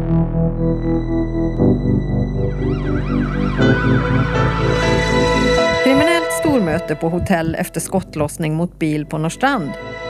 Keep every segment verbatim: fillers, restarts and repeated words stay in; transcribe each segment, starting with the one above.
Kriminellt stormöte på hotell efter skottlossning mot bil på Norrstrand.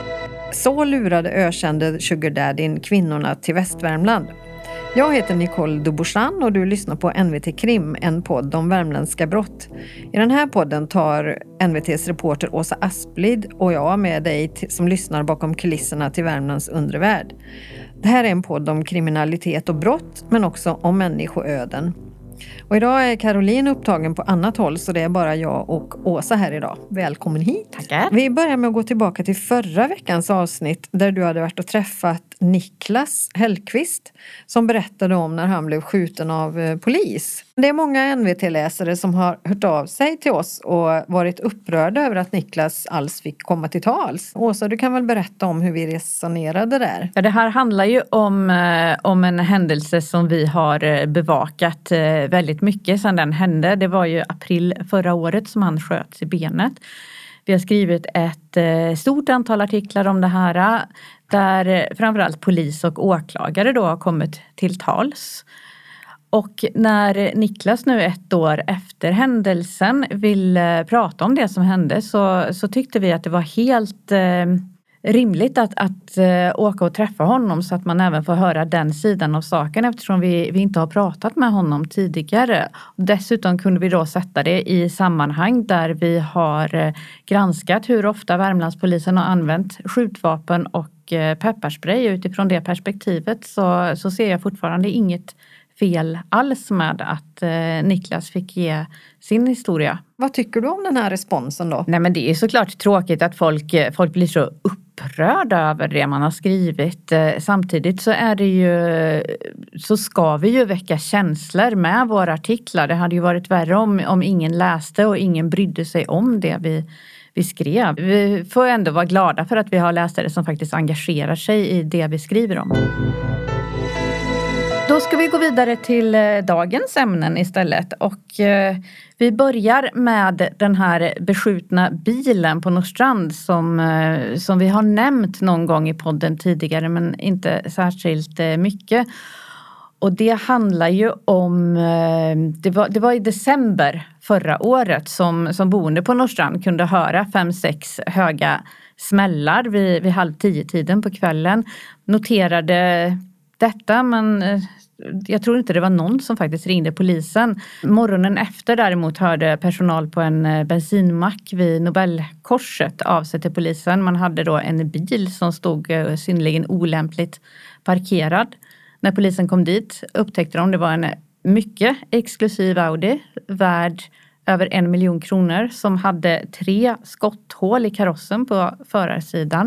Så lurade ökände Sugar Daddyn kvinnorna till Västvärmland. Jag heter Nicole Duboursan och du lyssnar på N V T Krim, en podd om värmländska brott. I den här podden tar N V T:s reporter Åsa Asplid och jag med dig t- som lyssnar bakom kulisserna till Värmlands undervärld. Det här är en podd om kriminalitet och brott, men också om människoöden. Och idag är Caroline upptagen på annat håll, så det är bara jag och Åsa här idag. Välkommen hit. Tackar. Vi börjar med att gå tillbaka till förra veckans avsnitt där du hade varit och träffat Niklas Hellqvist som berättade om när han blev skjuten av eh, polis. Det är många N V T-läsare som har hört av sig till oss och varit upprörda över att Niklas alls fick komma till tals. Åsa, du kan väl berätta om hur vi resonerade där? Ja, det här handlar ju om, eh, om en händelse som vi har bevakat eh, väldigt mycket sedan den hände. Det var ju april förra året som han sköts i benet. Vi har skrivit ett eh, stort antal artiklar om det här där eh, framförallt polis och åklagare då har kommit till tals. Och när Niklas nu ett år efter händelsen vill eh, prata om det som hände så, så tyckte vi att det var helt eh, rimligt att, att eh, åka och träffa honom så att man även får höra den sidan av saken eftersom vi, vi inte har pratat med honom tidigare. Dessutom kunde vi då sätta det i sammanhang där vi har eh, granskat hur ofta Värmlandspolisen har använt skjutvapen och eh, pepparspray. Utifrån det perspektivet så, så ser jag fortfarande inget fel alls med att eh, Niklas fick ge sin historia. Vad tycker du om den här responsen då? Nej, men det är såklart tråkigt att folk, folk blir så upprörda över det man har skrivit. Samtidigt så är det ju, så ska vi ju väcka känslor med våra artiklar. Det hade ju varit värre om, om ingen läste och ingen brydde sig om det vi, vi skrev. Vi får ändå vara glada för att vi har läsare som faktiskt engagerar sig i det vi skriver om. Då ska vi gå vidare till dagens ämnen istället och eh, vi börjar med den här beskjutna bilen på Norrstrand som, eh, som vi har nämnt någon gång i podden tidigare men inte särskilt eh, mycket. Och det handlar ju om, eh, det, var, det var i december förra året som, som boende på Norrstrand kunde höra fem, sex höga smällar vid, vid halv tio tiden på kvällen. Noterade detta, men jag tror inte det var någon som faktiskt ringde polisen. Morgonen efter däremot hörde personal på en bensinmack vid Nobelkorset av sig till polisen. Man hade då en bil som stod synnerligen olämpligt parkerad. När polisen kom dit upptäckte de det var en mycket exklusiv Audi värd över en miljon kronor som hade tre skotthål i karossen på förarsidan.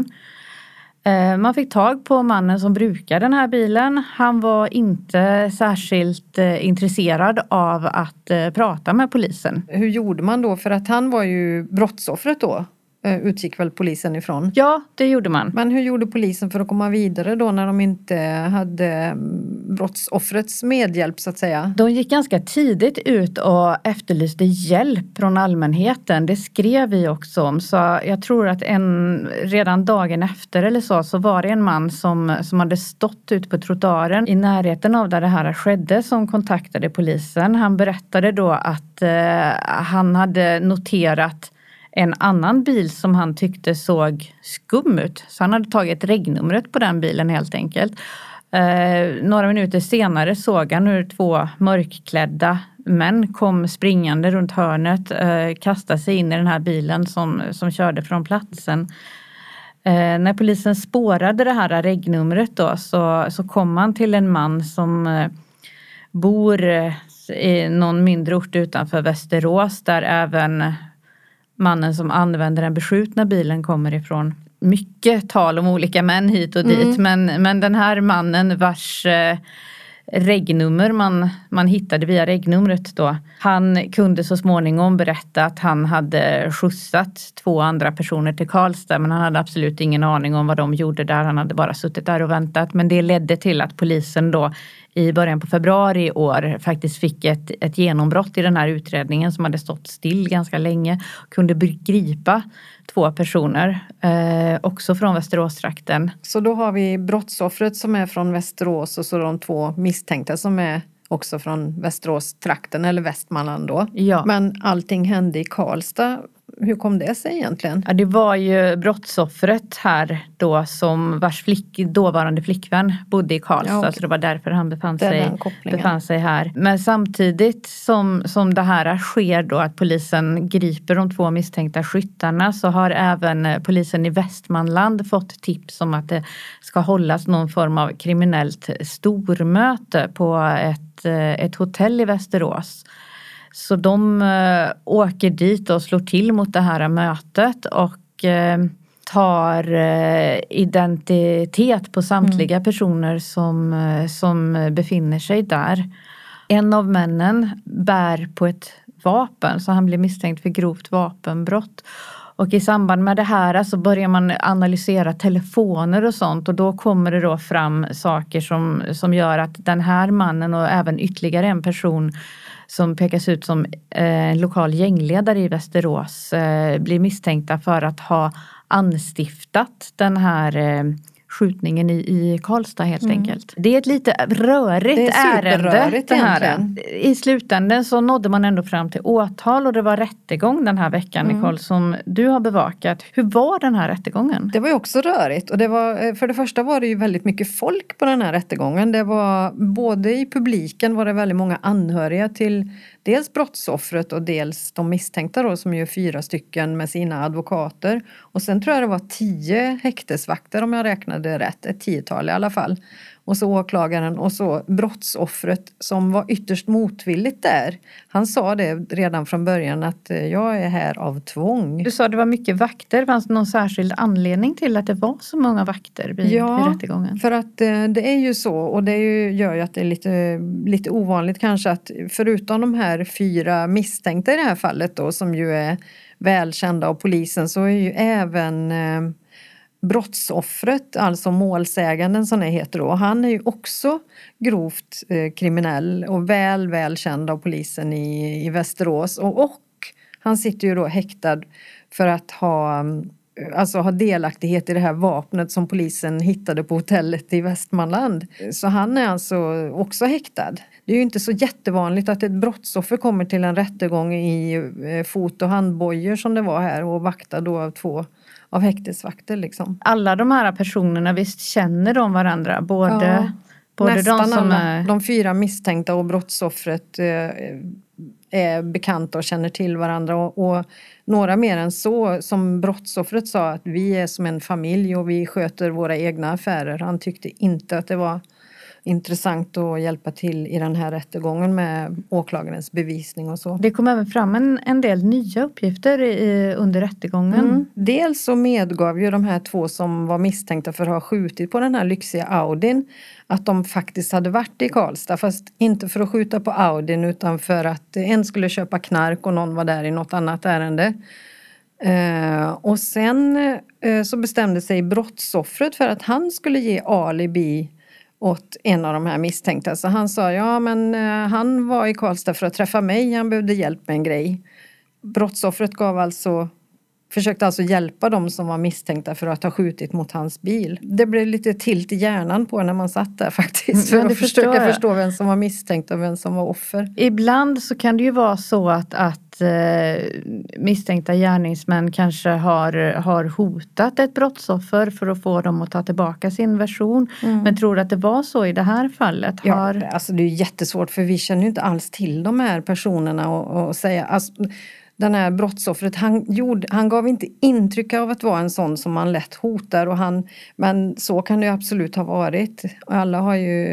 Man fick tag på mannen som brukar den här bilen. Han var inte särskilt intresserad av att prata med polisen. Hur gjorde man då? För att han var ju brottsoffret då, utgick väl polisen ifrån? Ja, det gjorde man. Men hur gjorde polisen för att komma vidare då när de inte hade brottsoffrets medhjälp så att säga? De gick ganska tidigt ut och efterlyste hjälp från allmänheten. Det skrev vi också om. Så jag tror att en, redan dagen efter eller så, så var det en man som, som hade stått ut på trottoaren i närheten av där det här skedde som kontaktade polisen. Han berättade då att eh, han hade noterat en annan bil som han tyckte såg skum ut. Så han hade tagit regnumret på den bilen helt enkelt. Eh, några minuter senare såg han hur två mörkklädda män kom springande runt hörnet. Eh, kastade sig in i den här bilen som, som körde från platsen. Eh, när polisen spårade det här regnumret då så, så kom han till en man som eh, bor i någon mindre ort utanför Västerås där även mannen som använder den beskjutna bilen kommer ifrån. Mycket tal om olika män hit och dit. Mm. Men, men den här mannen vars eh, regnummer man, man hittade via regnumret då. Han kunde så småningom berätta att han hade skjutsat två andra personer till Karlstad. Men han hade absolut ingen aning om vad de gjorde där. Han hade bara suttit där och väntat. Men det ledde till att polisen då i början på februari i år faktiskt fick ett, ett genombrott i den här utredningen som hade stått still ganska länge. Kunde begripa två personer, eh, också från Västeråstrakten. Så då har vi brottsoffret som är från Västerås och så de två misstänkta som är också från Västeråstrakten eller Västmanland då. Ja. Men allting hände i Karlstad. Hur kom det sig egentligen? Ja, det var ju brottsoffret här då som vars flick, dåvarande flickvän bodde i Karlstad. Ja, okay. Så det var därför han befann sig, befann sig här. Men samtidigt som, som det här sker då att polisen griper de två misstänkta skyttarna så har även polisen i Västmanland fått tips om att det ska hållas någon form av kriminellt stormöte på ett, ett hotell i Västerås. Så de äh, åker dit och slår till mot det här mötet och äh, tar äh, identitet på samtliga mm. personer som, äh, som befinner sig där. En av männen bär på ett vapen så han blir misstänkt för grovt vapenbrott. Och i samband med det här så börjar man analysera telefoner och sånt och då kommer det då fram saker som, som gör att den här mannen och även ytterligare en person som pekas ut som en eh, lokal gängledare i Västerås eh, blir misstänkta för att ha anstiftat den här eh, skjutningen i, i Karlstad helt mm. enkelt. Det är ett lite rörigt det är ärende. Det här. I slutändan så nådde man ändå fram till åtal och det var rättegång den här veckan, mm. Nicole, som du har bevakat. Hur var den här rättegången? Det var ju också rörigt och det var, för det första var det ju väldigt mycket folk på den här rättegången. Det var både i publiken var det väldigt många anhöriga till dels brottsoffret och dels de misstänkta då som ju fyra stycken med sina advokater. Och sen tror jag det var tio häktesvakter om jag räknade rätt, ett tiotal i alla fall. Och så åklagaren och så brottsoffret som var ytterst motvilligt där. Han sa det redan från början att jag är här av tvång. Du sa att det var mycket vakter. Fanns det någon särskild anledning till att det var så många vakter vid, ja, vid rättegången? För att det är ju så och det gör ju att det är lite, lite ovanligt kanske att förutom de här fyra misstänkta i det här fallet då som ju är välkända av polisen så är ju även brottsoffret, alltså målsäganden som det heter då, han är ju också grovt eh, kriminell och väl välkänd av polisen i, i Västerås och, och han sitter ju då häktad för att ha, alltså ha delaktighet i det här vapnet som polisen hittade på hotellet i Västmanland. Så han är alltså också häktad. Det är ju inte så jättevanligt att ett brottsoffer kommer till en rättegång i eh, fot- och handbojor som det var här och vaktar då av två av häktesvakter liksom. Alla de här personerna, visst känner de varandra? Både, ja, både nästan de som alla. Är... De fyra misstänkta och brottsoffret eh, är bekanta och känner till varandra. Och, och några mer än så, som brottsoffret sa att vi är som en familj och vi sköter våra egna affärer. Han tyckte inte att det var intressant att hjälpa till i den här rättegången med åklagarens bevisning och så. Det kom även fram en, en del nya uppgifter i, under rättegången. Mm. Dels så medgav ju de här två som var misstänkta för att ha skjutit på den här lyxiga Audin att de faktiskt hade varit i Karlstad, fast inte för att skjuta på Audin utan för att en skulle köpa knark och någon var där i något annat ärende. Uh, och sen uh, så bestämde sig brottsoffret för att han skulle ge alibi åt en av de här misstänkta. Så han sa, ja men uh, han var i Karlstad för att träffa mig, han behövde hjälp med en grej. Brottsoffret gav alltså, försökte alltså hjälpa dem som var misstänkta för att ha skjutit mot hans bil. Det blev lite tilt i hjärnan på när man satt där faktiskt. För mm, att försöka förstå vem som var misstänkt och vem som var offer. Ibland så kan det ju vara så att, att eh, misstänkta gärningsmän kanske har, har hotat ett brottsoffer för att få dem att ta tillbaka sin version. Mm. Men tror du att det var så i det här fallet? Har... Ja, alltså det är jättesvårt för vi känner ju inte alls till de här personerna och, och säga... Alltså, den här brottsoffret, han, gjorde, han gav inte intryck av att vara en sån som man lätt hotar. Och han, men så kan det ju absolut ha varit. Alla har ju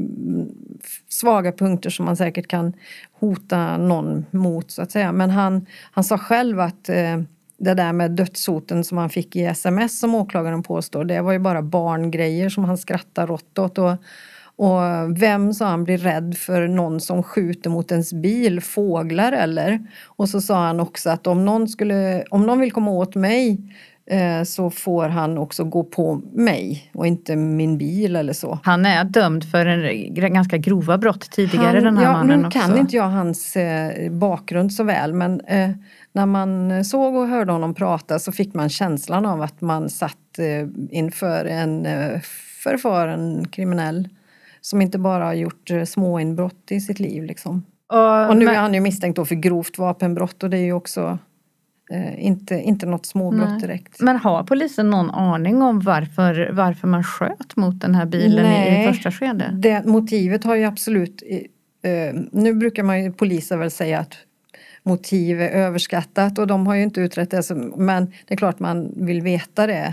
svaga punkter som man säkert kan hota någon mot så att säga. Men han, han sa själv att eh, det där med dödshoten som han fick i sms som åklagaren påstår, det var ju bara barngrejer som han skrattar rått åt. Och Och vem, sa han, blir rädd för någon som skjuter mot ens bil, fåglar eller? Och så sa han också att om någon, skulle, om någon vill komma åt mig eh, så får han också gå på mig och inte min bil eller så. Han är dömd för en ganska grova brott tidigare, han, den här ja, mannen nu också. kan inte jag hans eh, bakgrund så väl, men eh, när man såg och hörde honom prata så fick man känslan av att man satt eh, inför en eh, förfaren kriminell som inte bara har gjort eh, små inbrott i sitt liv liksom. Och, och nu men, är han ju misstänkt då för grovt vapenbrott och det är ju också eh, inte, inte något småbrott nej. direkt. Men har polisen någon aning om varför, varför man sköt mot den här bilen nej, i, i första skedet? Det motivet har ju absolut, eh, nu brukar man ju, poliser väl säga att motiv är överskattat och de har ju inte utrett det, men det är klart man vill veta det.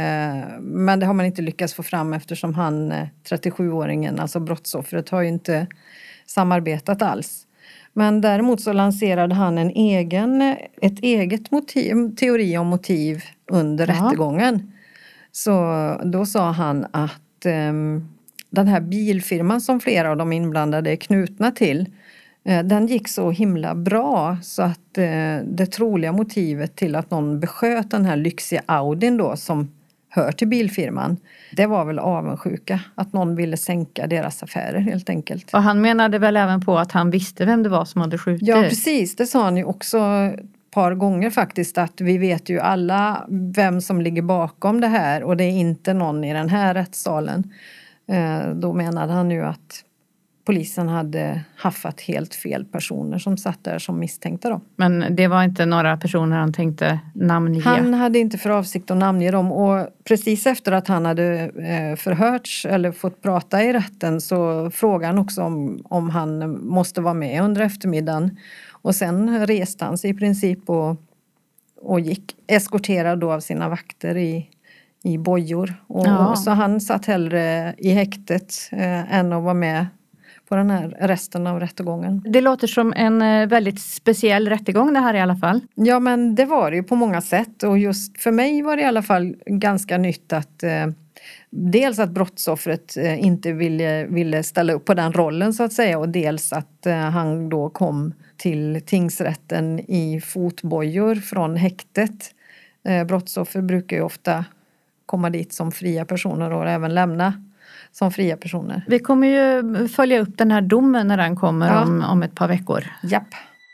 Men det har man inte lyckats få fram eftersom han, trettiosjuåringen, alltså brottsoffret, har ju inte samarbetat alls. Men däremot så lanserade han en egen, ett eget motiv, teori om motiv under ja. rättegången. Så då sa han att um, den här bilfirman som flera av de inblandade är knutna till, den gick så himla bra så att eh, det troliga motivet till att någon besköt den här lyxiga Audin då som hör till bilfirman, det var väl avundsjuka. Att någon ville sänka deras affärer helt enkelt. Och han menade väl även på att han visste vem det var som hade skjutit? Ja precis, det sa han ju också ett par gånger faktiskt, att vi vet ju alla vem som ligger bakom det här och det är inte någon i den här rättssalen. Eh, då menade han ju att polisen hade haffat helt fel personer som satt där som misstänkta då. Men det var inte några personer han tänkte namnge? Han hade inte för avsikt att namnge dem och precis efter att han hade förhörts eller fått prata i rätten så frågade han också om, om han måste vara med under eftermiddagen. Och sen reste han sig i princip och, och gick eskorterad då av sina vakter i, i bojor. Och, ja. Så han satt hellre i häktet eh, än att vara med på den här resten av rättegången. Det låter som en väldigt speciell rättegång det här i alla fall. Ja men det var det ju på många sätt och just för mig var det i alla fall ganska nytt att eh, dels att brottsoffret eh, inte ville, ville ställa upp på den rollen så att säga och dels att eh, han då kom till tingsrätten i fotbojor från häktet. Eh, brottsoffer brukar ju ofta komma dit som fria personer och även lämna som fria personer. Vi kommer ju följa upp den här domen när den kommer ja. om, om ett par veckor. Japp.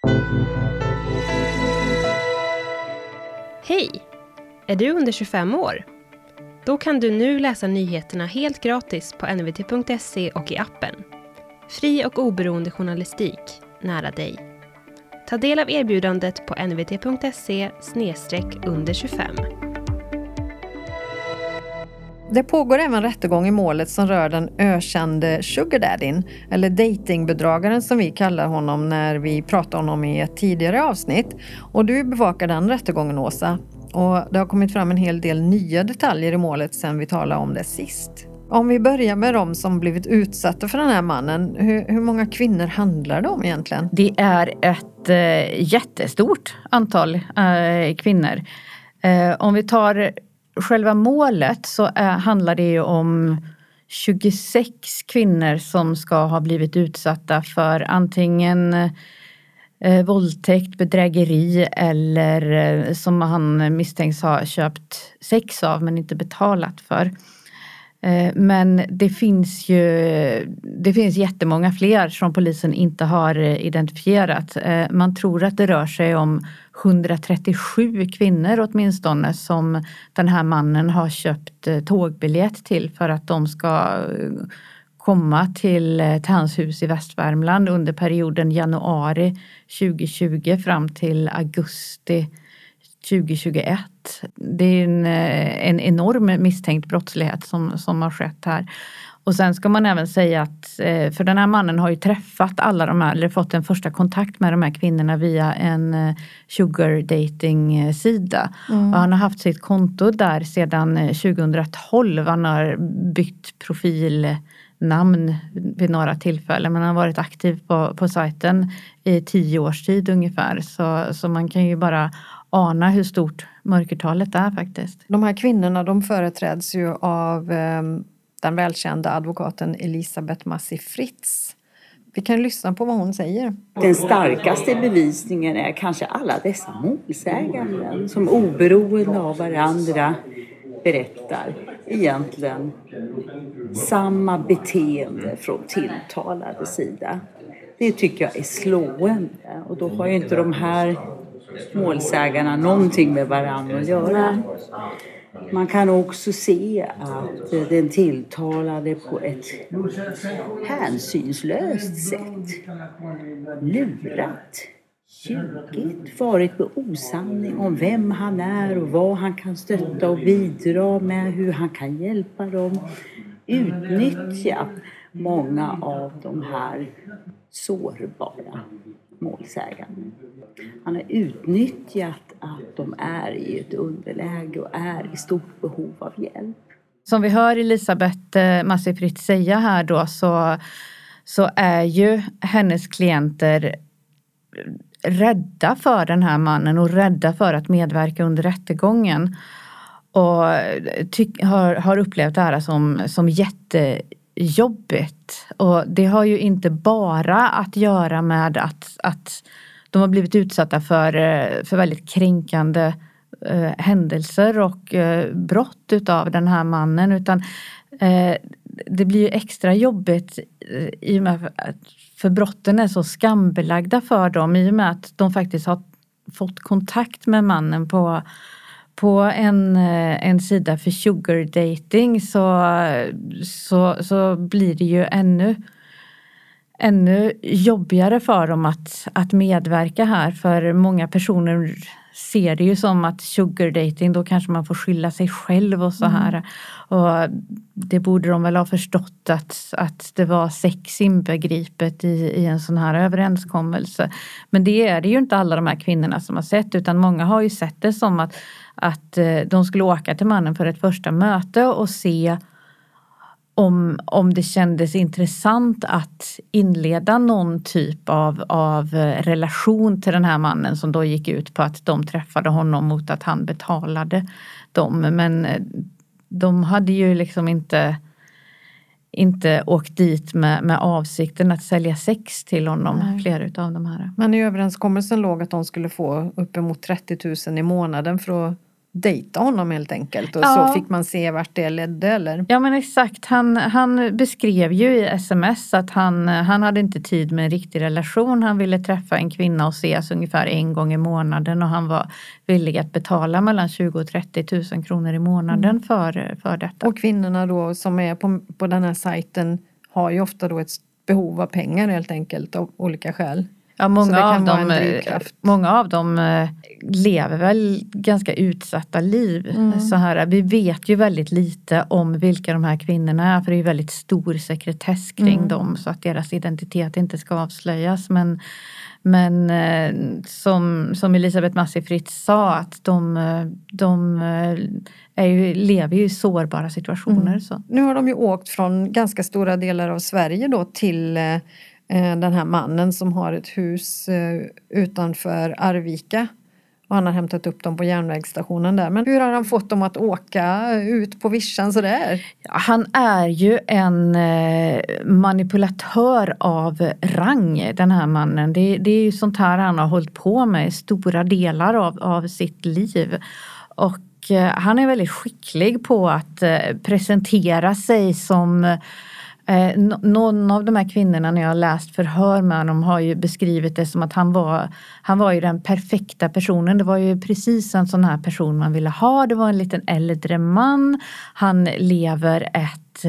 Hej! Är du under tjugofem år? Då kan du nu läsa nyheterna helt gratis på n v t punkt se och i appen. Fri och oberoende journalistik, nära dig. Ta del av erbjudandet på n v t punkt se slash under tjugofem. Det pågår även rättegång i målet som rör den ökände Sugar Daddyn, eller datingbedragaren som vi kallar honom när vi pratar om honom i ett tidigare avsnitt. Och du bevakar den rättegången, Åsa. Och det har kommit fram en hel del nya detaljer i målet sedan vi talade om det sist. Om vi börjar med de som blivit utsatta för den här mannen, hur, hur många kvinnor handlar det om egentligen? Det är ett eh, jättestort antal eh, kvinnor. Eh, om vi tar själva målet så är, handlar det ju om tjugosex kvinnor som ska ha blivit utsatta för antingen eh, våldtäkt, bedrägeri eller eh, som han misstänks ha köpt sex av men inte betalat för. Eh, men det finns ju det finns jättemånga fler som polisen inte har identifierat. Eh, man tror att det rör sig om hundratrettiosju kvinnor åtminstone som den här mannen har köpt tågbiljett till för att de ska komma till, till hans hus i Västvärmland under perioden januari tjugohundratjugo fram till augusti tjugohundratjugoett. Det är en, en enorm misstänkt brottslighet som, som har skett här. Och sen ska man även säga att, för den här mannen har ju träffat alla de här, eller fått en första kontakt med de här kvinnorna via en sugar dating sida. Mm. Och han har haft sitt konto där sedan tjugohundratolv. Han har bytt profilnamn vid några tillfällen, men han har varit aktiv på, på sajten i tio års tid ungefär. Så, så man kan ju bara ana hur stort mörkertalet är faktiskt. De här kvinnorna, de företräds ju av eh, den välkända advokaten Elisabeth Massi Fritz. Vi kan lyssna på vad hon säger. Den starkaste bevisningen är kanske alla dessa målsäganden som oberoende av varandra berättar egentligen samma beteende från tilltalade sida. Det tycker jag är slående, och då har ju inte de här målsägarna någonting med varandra att göra. Man kan också se att den tilltalade på ett hänsynslöst sätt lurat, ljugit, varit med osanning om vem han är och vad han kan stötta och bidra med, hur han kan hjälpa dem, utnyttja många av de här sårbara målsäganden. Han har utnyttjat att de är i ett underläge och är i stort behov av hjälp. Som vi hör Elisabeth Massi-Fritz säga här då, så, så är ju hennes klienter rädda för den här mannen och rädda för att medverka under rättegången. Och ty- har, har upplevt det här som, som jättejobbigt. Och det har ju inte bara att göra med att, att de har blivit utsatta för, för väldigt kränkande eh, händelser och eh, brott utav den här mannen. Utan eh, det blir ju extra jobbigt eh, i och med att för brotten är så skambelagda för dem. I och med att de faktiskt har fått kontakt med mannen på, på en, en sida för sugar dating, så, så, så blir det ju ännu ännu jobbigare för dem att, att medverka här. För många personer ser det ju som att sugar dating, då kanske man får skylla sig själv och så här. Mm. Och det borde de väl ha förstått att, att det var sex inbegripet i, i en sån här överenskommelse. Men det är det ju inte alla de här kvinnorna som har sett, utan många har ju sett det som att, att de skulle åka till mannen för ett första möte och se Om, om det kändes intressant att inleda någon typ av, av relation till den här mannen, som då gick ut på att de träffade honom mot att han betalade dem. Men de hade ju liksom inte, inte åkt dit med, med avsikten att sälja sex till honom. Nej. Flera utav de här. Men i överenskommelsen låg att de skulle få uppemot trettio tusen i månaden för att dejta honom helt enkelt. Och ja. Så fick man se vart det ledde, eller? Ja, men exakt. Han, han beskrev ju i sms att han, han hade inte tid med en riktig relation. Han ville träffa en kvinna och ses ungefär en gång i månaden. Och han var villig att betala mellan tjugo och trettio tusen kronor i månaden mm. för, för detta. Och kvinnorna då som är på, på den här sajten har ju ofta då ett behov av pengar helt enkelt av olika skäl. Ja, många av, dem, många av dem lever väl ganska utsatta liv. Mm. Så här, vi vet ju väldigt lite om vilka de här kvinnorna är, för det är väldigt stor sekretess kring mm. dem, så att deras identitet inte ska avslöjas. Men, men som, som Elisabeth Massi-Fritz sa, att de, de är ju, lever ju i sårbara situationer. Mm. Så. Nu har de ju åkt från ganska stora delar av Sverige då till den här mannen som har ett hus utanför Arvika. Och han har hämtat upp dem på järnvägsstationen där. Men hur har han fått dem att åka ut på vischan sådär? Ja, han är ju en manipulatör av rang, den här mannen. Det, det är ju sånt här han har hållit på med i stora delar av, av sitt liv. Och han är väldigt skicklig på att presentera sig som... Eh, någon av de här kvinnorna, när jag har läst förhör med honom, har ju beskrivit det som att han var, han var ju den perfekta personen. Det var ju precis en sån här person man ville ha. Det var en liten äldre man. Han lever ett,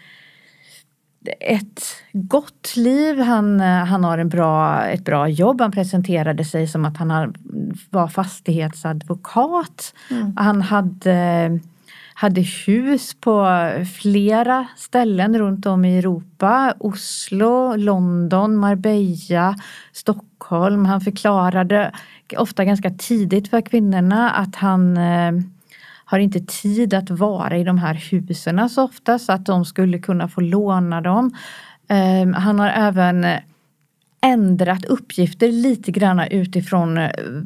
ett gott liv. Han, han har en bra, ett bra jobb. Han presenterade sig som att han var fastighetsadvokat. Mm. Han hade... hade hus på flera ställen runt om i Europa. Oslo, London, Marbella, Stockholm. Han förklarade ofta ganska tidigt för kvinnorna att han eh, har inte tid att vara i de här husen så ofta, så att de skulle kunna få låna dem. Eh, han har även ändrat uppgifter lite grann utifrån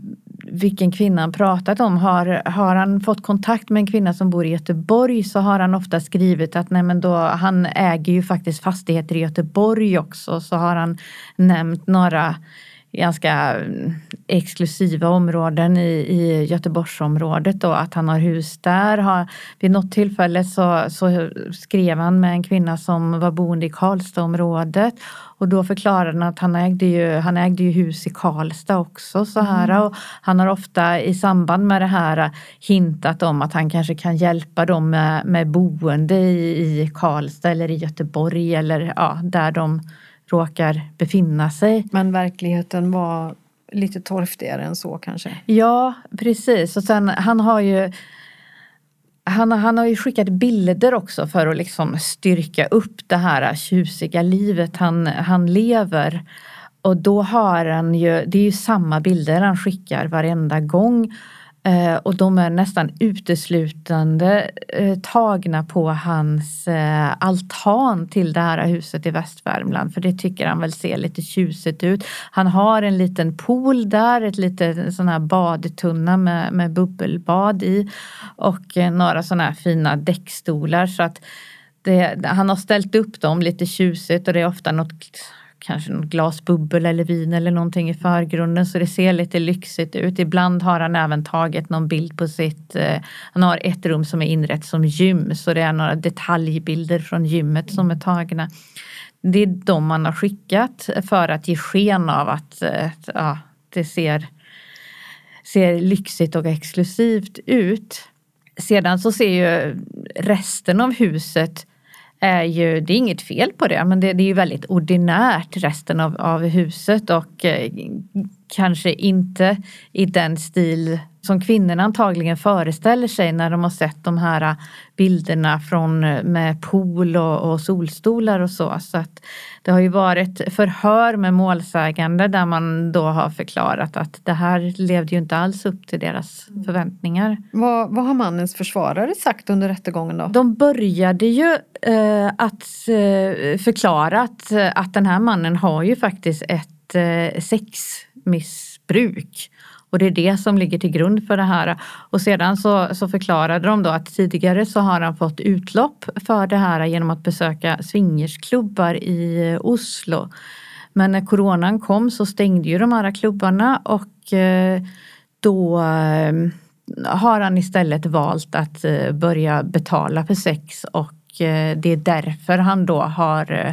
vilken kvinna han pratat om. Har, har han fått kontakt med en kvinna som bor i Göteborg så har han ofta skrivit att nej men då, han äger ju faktiskt fastigheter i Göteborg också. Så har han nämnt några ganska exklusiva områden i, i Göteborgsområdet då, att han har hus där. Har, vid något tillfälle så, så skrev han med en kvinna som var boende i Karlstadområdet och då förklarade han att han ägde ju, han ägde ju hus i Karlstad också så här mm. och han har ofta i samband med det här hintat om att han kanske kan hjälpa dem med, med boende i, i Karlstad eller i Göteborg eller ja, där de råkar befinna sig. Men verkligheten var lite torftigare än så kanske? Ja, precis. Och sen han har ju han, han har ju skickat bilder också för att liksom styrka upp det här tjusiga livet han, han lever. Och då har han ju, det är ju samma bilder han skickar varenda gång. Eh, och de är nästan uteslutande eh, tagna på hans eh, altan till det här huset i Västvärmland. För det tycker han väl ser lite tjusigt ut. Han har en liten pool där, ett litet sån här badtunna med, med bubbelbad i. Och eh, några såna här fina däckstolar så att det, han har ställt upp dem lite tjusigt och det är ofta något kanske något glas bubbel eller vin eller någonting i förgrunden så det ser lite lyxigt ut. Ibland har han även tagit någon bild på sitt, eh, han har ett rum som är inrett som gym så det är några detaljbilder från gymmet som är tagna. Det är de man har skickat för att ge sken av att eh, ja, det ser, ser lyxigt och exklusivt ut. Sedan så ser ju resten av huset är ju, det är inget fel på det men det, det är ju väldigt ordinärt resten av, av huset och eh, kanske inte i den stil som kvinnorna antagligen föreställer sig när de har sett de här bilderna från med pool och, och solstolar och så. Så att det har ju varit förhör med målsägande där man då har förklarat att det här levde ju inte alls upp till deras förväntningar. Vad, vad har mannens försvarare sagt under rättegången då? De började ju eh, att eh, förklara att, att den här mannen har ju faktiskt ett eh, sexmissbruk. Och det är det som ligger till grund för det här. Och sedan så, så förklarade de då att tidigare så har han fått utlopp för det här genom att besöka swingersklubbar i Oslo. Men när coronan kom så stängde ju de här klubbarna och eh, då eh, har han istället valt att eh, börja betala för sex och eh, det är därför han då har eh,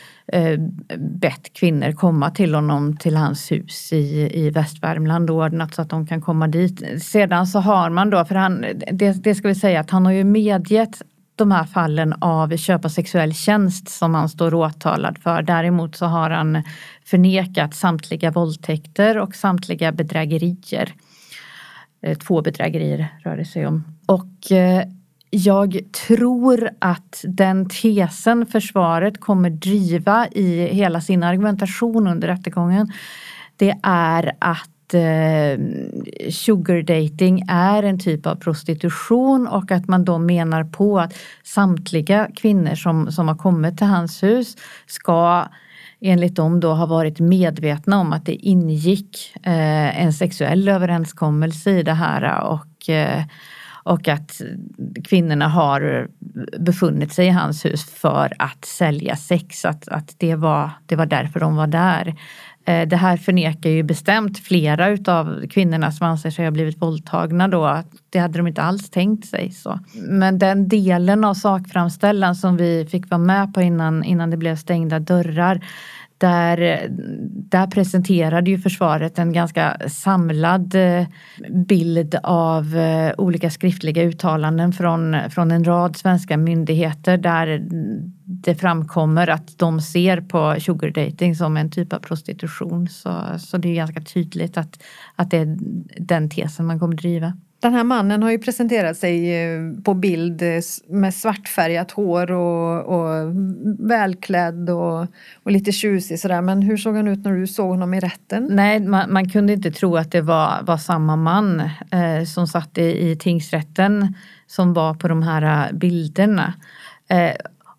bett kvinnor komma till honom till hans hus i, i Västvärmland och ordnat så att de kan komma dit. Sedan så har man då, för han, det, det ska vi säga att han har ju medgett de här fallen av köpa sexuell tjänst som han står åtalad för. Däremot så har han förnekat samtliga våldtäkter och samtliga bedrägerier. Två bedrägerier rör det sig om. Och jag tror att den tesen försvaret kommer driva i hela sin argumentation under rättegången, det är att eh, sugar dating är en typ av prostitution och att man då menar på att samtliga kvinnor som, som har kommit till hans hus ska enligt dem då ha varit medvetna om att det ingick eh, en sexuell överenskommelse i det här och eh, Och att kvinnorna har befunnit sig i hans hus för att sälja sex. Att, att det, var, det var därför de var där. Det här förnekar ju bestämt flera utav kvinnorna som anser sig ha blivit våldtagna då. Det hade de inte alls tänkt sig så. Men den delen av sakframställan som vi fick vara med på innan, innan det blev stängda dörrar. Där, där presenterade ju försvaret en ganska samlad bild av olika skriftliga uttalanden från, från en rad svenska myndigheter där det framkommer att de ser på sugar dating som en typ av prostitution. Så, så det är ganska tydligt att, att det är den tesen man kommer driva. Den här mannen har ju presenterat sig på bild med svartfärgat hår och, och välklädd och, och lite tjusig sådär. Men hur såg han ut när du såg honom i rätten? Nej, man, man kunde inte tro att det var, var samma man eh, som satt i, i tingsrätten som var på de här bilderna. Eh,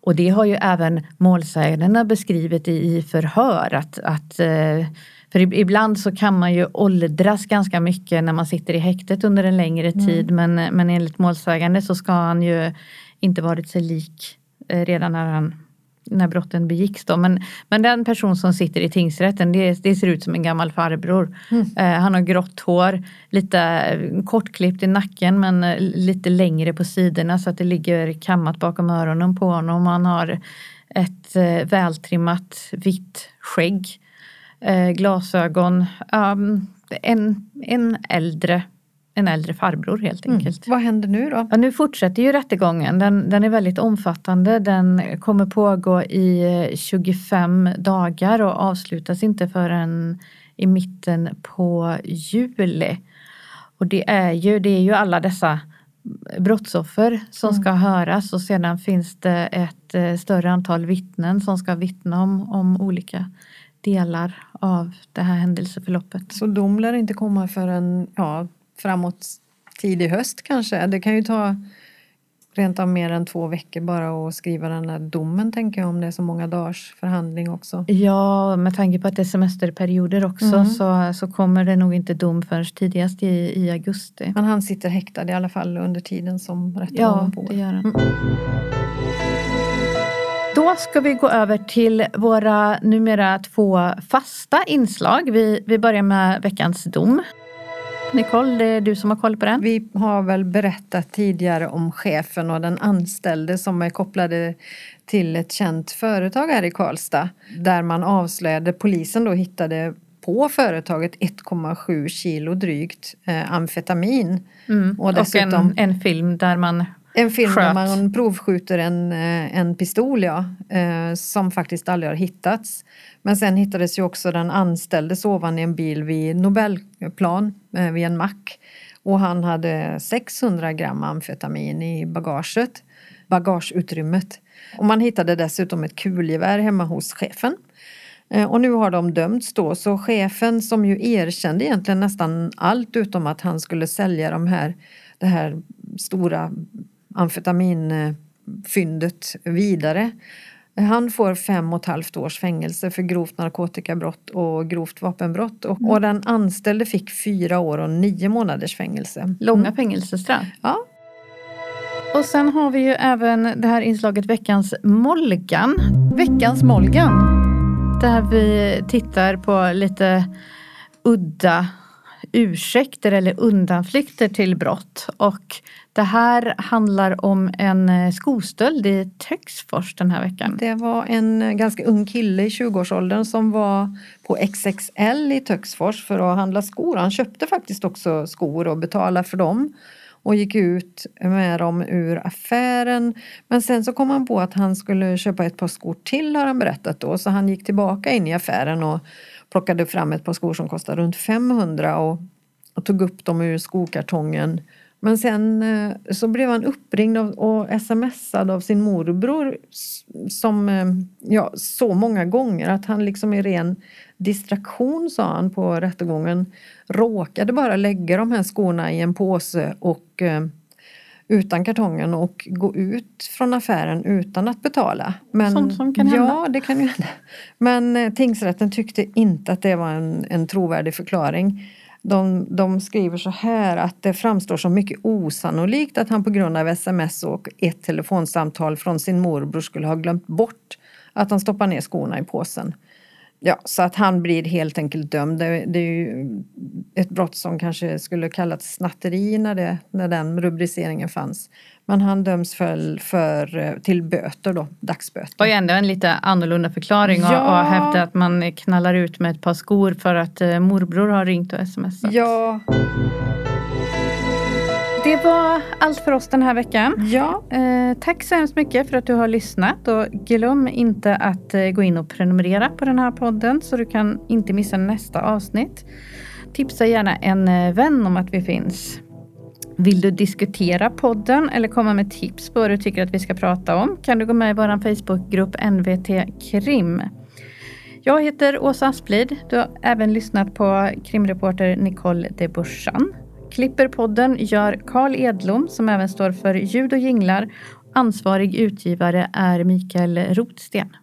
Och det har ju även målsägandena beskrivit i, i förhör. Att, att, för ibland så kan man ju åldras ganska mycket när man sitter i häktet under en längre mm. tid. Men, men enligt målsägande så ska han ju inte varit sig lik redan när han... när brotten begicks då. Men, men den person som sitter i tingsrätten, det, det ser ut som en gammal farbror. Mm. Eh, han har grått hår, lite kortklippt i nacken men lite längre på sidorna så att det ligger kammat bakom öronen på honom. Han har ett eh, vältrimmat vitt skägg, eh, glasögon, um, en, en äldre En äldre farbror helt enkelt. Mm. Vad händer nu då? Ja, nu fortsätter ju rättegången. Den, den är väldigt omfattande. Den kommer pågå i tjugofem dagar och avslutas inte förrän i mitten på juli. Och det är ju, det är ju alla dessa brottsoffer som mm. ska höras. Och sedan finns det ett större antal vittnen som ska vittna om, om olika delar av det här händelseförloppet. Så dom lär inte komma förrän... Ja, framåt tidig höst kanske. Det kan ju ta rent av mer än två veckor bara att skriva den här domen, tänker jag, om det är så många dagars förhandling också. Ja, med tanke på att det är semesterperioder också mm. så, så kommer det nog inte dom förrän tidigast i, i augusti. Men han sitter häktad i alla fall under tiden som rättegången pågår. Ja, det gör han. Mm. Då ska vi gå över till våra numera två fasta inslag. Vi, vi börjar med veckans dom. Nicole, det är du som har koll på den. Vi har väl berättat tidigare om chefen och den anställde som är kopplade till ett känt företag här i Karlstad. Där man avslöjade, polisen då hittade på företaget ett komma sju kilo drygt eh, amfetamin. Mm. Och, dessutom, och en, en film där man En film sköt. där man provskjuter en, en pistol, ja, eh, som faktiskt aldrig har hittats. Men sen hittades ju också den anställde sovan i en bil vid Nobelplan, eh, vid en mack. Och han hade sexhundra gram amfetamin i bagaget, bagageutrymmet. Och man hittade dessutom ett kulgevär hemma hos chefen. Eh, och nu har de dömts då, så chefen som ju erkände egentligen nästan allt utom att han skulle sälja de här, det här stora amfetaminfyndet vidare. Han får fem och ett halvt års fängelse för grovt narkotikabrott och grovt vapenbrott. Och, och den anställde fick fyra år och nio månaders fängelse. Långa mm. fängelsestraff. Ja. Och sen har vi ju även det här inslaget Veckans Molgan. Veckans Molgan. Där vi tittar på lite udda ursäkter eller undanflykter till brott. Och det här handlar om en skostöld i Töcksfors den här veckan. Det var en ganska ung kille i tjugoårsåldern som var på X X L i Töcksfors för att handla skor. Han köpte faktiskt också skor och betalade för dem. Och gick ut med dem ur affären. Men sen så kom han på att han skulle köpa ett par skor till, har han berättat då. Så han gick tillbaka in i affären och plockade fram ett par skor som kostade runt femhundra och, och tog upp dem ur skokartongen. Men sen eh, så blev han uppringd av, och smsad av sin morbror som eh, ja, så många gånger att han liksom i ren distraktion, sa han på rättegången, råkade bara lägga de här skorna i en påse och eh, utan kartongen och gå ut från affären utan att betala. Men, Sånt som kan hända. Ja, det kan ju hända. Men eh, tingsrätten tyckte inte att det var en, en trovärdig förklaring. De, de skriver så här att det framstår som mycket osannolikt att han på grund av sms och ett telefonsamtal från sin morbror skulle ha glömt bort att han stoppar ner skorna i påsen. Ja, så att han blir helt enkelt dömd. Det, det är ju ett brott som kanske skulle kallats snatteri när, det, när den rubriceringen fanns. Men han döms för, för, till böter då, dagsböter. Och ändå en lite annorlunda förklaring och, ja. och hävda att man knallar ut med ett par skor för att eh, morbror har ringt och smsat. Ja. Det var allt för oss den här veckan. Ja. Eh, tack så hemskt mycket för att du har lyssnat. Och glöm inte att eh, gå in och prenumerera på den här podden så du kan inte missa nästa avsnitt. Tipsa gärna en eh, vän om att vi finns. Vill du diskutera podden eller komma med tips på vad du tycker att vi ska prata om kan du gå med i vår Facebookgrupp N V T Krim. Jag heter Åsa Asplid. Du har även lyssnat på krimreporter Nicole de Bourchan. Klipper podden gör Carl Edlom som även står för ljud och jinglar Ansvarig utgivare är Mikael Rotsten.